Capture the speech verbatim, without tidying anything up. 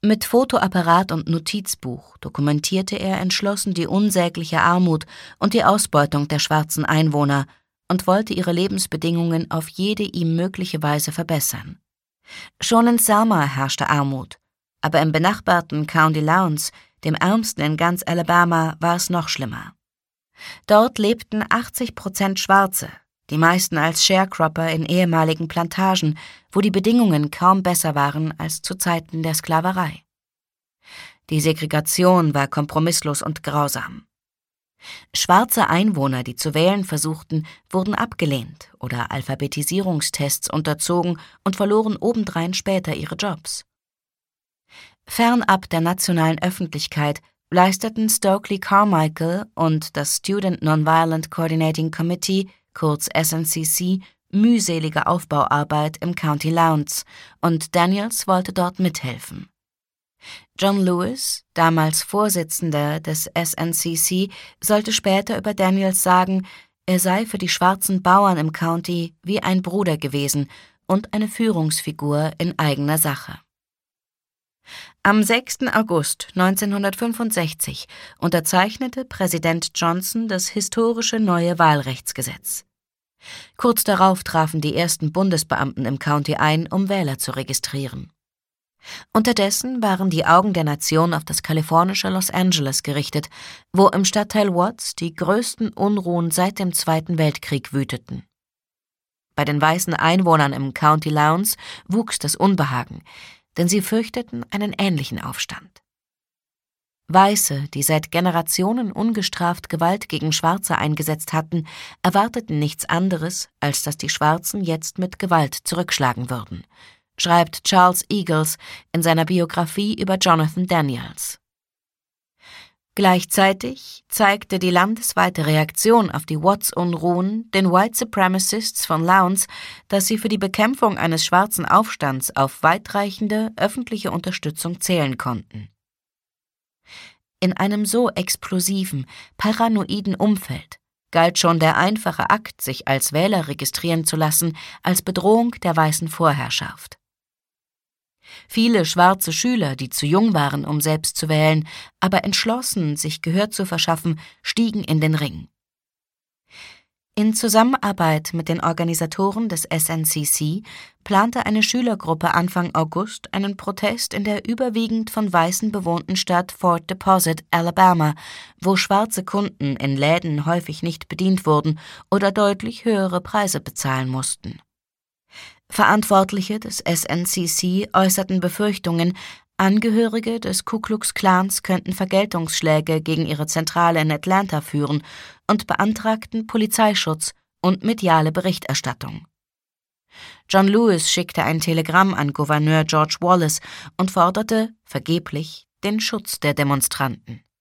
Mit Fotoapparat und Notizbuch dokumentierte er entschlossen die unsägliche Armut und die Ausbeutung der schwarzen Einwohner und wollte ihre Lebensbedingungen auf jede ihm mögliche Weise verbessern. Schon in Selma herrschte Armut, aber im benachbarten County Lowndes, dem ärmsten in ganz Alabama, war es noch schlimmer. Dort lebten achtzig Prozent Schwarze, die meisten als Sharecropper in ehemaligen Plantagen, wo die Bedingungen kaum besser waren als zu Zeiten der Sklaverei. Die Segregation war kompromisslos und grausam. Schwarze Einwohner, die zu wählen versuchten, wurden abgelehnt oder Alphabetisierungstests unterzogen und verloren obendrein später ihre Jobs. Fernab der nationalen Öffentlichkeit leisteten Stokely Carmichael und das Student Nonviolent Coordinating Committee, kurz S N C C, mühselige Aufbauarbeit im County Lowndes, und Daniels wollte dort mithelfen. John Lewis, damals Vorsitzender des S N C C, sollte später über Daniels sagen, er sei für die schwarzen Bauern im County wie ein Bruder gewesen und eine Führungsfigur in eigener Sache. Am sechsten August neunzehnhundertfünfundsechzig unterzeichnete Präsident Johnson das historische neue Wahlrechtsgesetz. Kurz darauf trafen die ersten Bundesbeamten im County ein, um Wähler zu registrieren. Unterdessen waren die Augen der Nation auf das kalifornische Los Angeles gerichtet, wo im Stadtteil Watts die größten Unruhen seit dem Zweiten Weltkrieg wüteten. Bei den weißen Einwohnern im County Lowndes wuchs das Unbehagen, denn sie fürchteten einen ähnlichen Aufstand. Weiße, die seit Generationen ungestraft Gewalt gegen Schwarze eingesetzt hatten, erwarteten nichts anderes, als dass die Schwarzen jetzt mit Gewalt zurückschlagen würden, schreibt Charles Eagles in seiner Biografie über Jonathan Daniels. Gleichzeitig zeigte die landesweite Reaktion auf die Watts-Unruhen den White Supremacists von Lowndes, dass sie für die Bekämpfung eines schwarzen Aufstands auf weitreichende öffentliche Unterstützung zählen konnten. In einem so explosiven, paranoiden Umfeld galt schon der einfache Akt, sich als Wähler registrieren zu lassen, als Bedrohung der weißen Vorherrschaft. Viele schwarze Schüler, die zu jung waren, um selbst zu wählen, aber entschlossen, sich Gehör zu verschaffen, stiegen in den Ring. In Zusammenarbeit mit den Organisatoren des S N C C plante eine Schülergruppe Anfang August einen Protest in der überwiegend von Weißen bewohnten Stadt Fort Deposit, Alabama, wo schwarze Kunden in Läden häufig nicht bedient wurden oder deutlich höhere Preise bezahlen mussten. Verantwortliche des S N C C äußerten Befürchtungen, Angehörige des Ku Klux Klans könnten Vergeltungsschläge gegen ihre Zentrale in Atlanta führen und beantragten Polizeischutz und mediale Berichterstattung. John Lewis schickte ein Telegramm an Gouverneur George Wallace und forderte, vergeblich, den Schutz der Demonstranten.